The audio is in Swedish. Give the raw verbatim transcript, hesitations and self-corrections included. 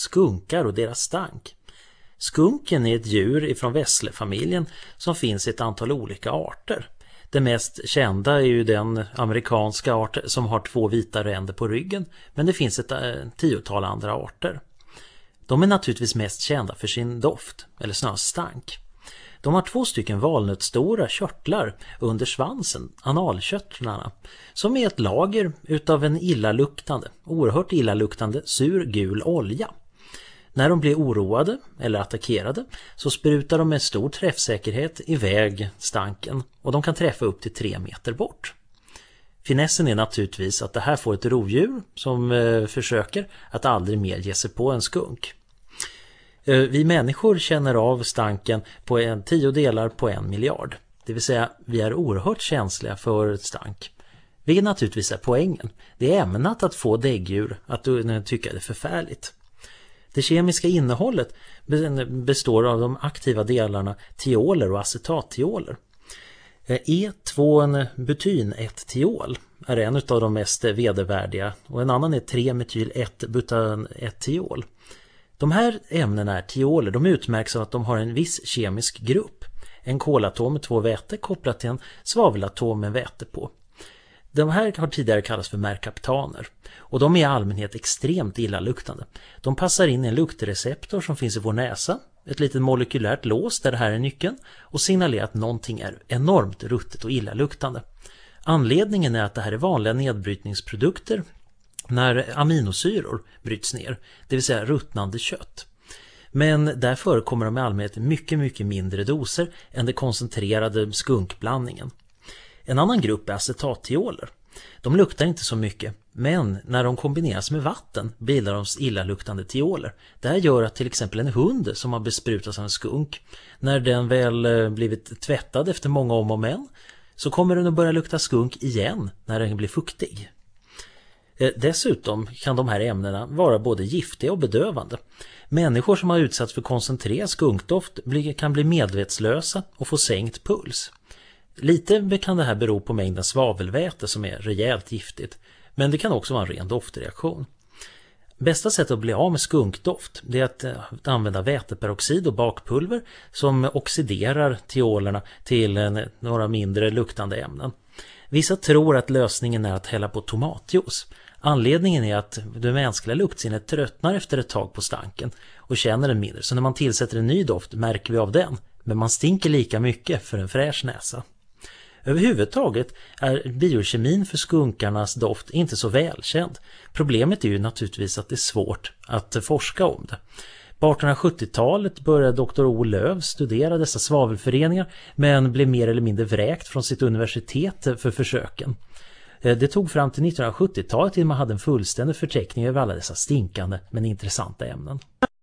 skunkar och deras stank. Skunken är ett djur från vässlefamiljen som finns i ett antal olika arter. Det mest kända är ju den amerikanska art som har två vita ränder på ryggen, men det finns ett äh, tiotal andra arter. De är naturligtvis mest kända för sin doft, eller snarare stank. De har två stycken valnötsstora körtlar under svansen, analkörtlarna, som är ett lager utav en illaluktande, oerhört illaluktande sur gul olja. När de blir oroade eller attackerade så sprutar de med stor träffsäkerhet iväg stanken och de kan träffa upp till tre meter bort. Finessen är naturligtvis att det här får ett rovdjur som eh, försöker att aldrig mer ge sig på en skunk. Eh, vi människor känner av stanken på en tio delar på en miljard. Det vill säga vi är oerhört känsliga för stank. Vilket naturligtvis är poängen. Det är ämnat att få däggdjur att uh, tycka det är förfärligt. Det kemiska innehållet består av de aktiva delarna tioler och acetatioler. E två butin ett tiol är en av de mest vedervärdiga och en annan är tre metyl ett butan ett tiol. De här ämnena är tioler, de utmärks av att de har en viss kemisk grupp. En kolatom med två väte kopplat till en svavelatom med väte på. De här har tidigare kallats för merkaptaner och de är i allmänhet extremt illaluktande. De passar in i en luktreceptor som finns i vår näsa, ett litet molekylärt lås där det här är nyckeln och signalerar att någonting är enormt ruttet och illaluktande. Anledningen är att det här är vanliga nedbrytningsprodukter när aminosyror bryts ner, det vill säga ruttnande kött. Men där förekommer de i allmänhet mycket mycket mindre doser än den koncentrerade skunkblandningen. En annan grupp är acetatioler. De luktar inte så mycket, men när de kombineras med vatten bildar de illaluktande tioler. Det här gör att till exempel en hund som har besprutats av en skunk, när den väl blivit tvättad efter många om och men, så kommer den att börja lukta skunk igen när den blir fuktig. Dessutom kan de här ämnena vara både giftiga och bedövande. Människor som har utsatts för koncentrerad skunkdoft kan bli medvetslösa och få sänkt puls. Lite kan det här bero på mängden svavelväte som är rejält giftigt, men det kan också vara en ren doftreaktion. Bästa sättet att bli av med skunkdoft det är att, att använda väteperoxid och bakpulver som oxiderar tiolerna till en, några mindre luktande ämnen. Vissa tror att lösningen är att hälla på tomatjuice. Anledningen är att det mänskliga luktsinnet tröttnar efter ett tag på stanken och känner den mindre. Så när man tillsätter en ny doft märker vi av den, men man stinker lika mycket för en fräsch näsa. Överhuvudtaget är biokemin för skunkarnas doft inte så välkänd. Problemet är ju naturligtvis att det är svårt att forska om det. På artonhundrasjuttiotalet började doktor O. Löv studera dessa svavelföreningar men blev mer eller mindre vräkt från sitt universitet för försöken. Det tog fram till nittonhundrasjuttiotalet till man hade en fullständig förteckning över alla dessa stinkande men intressanta ämnen.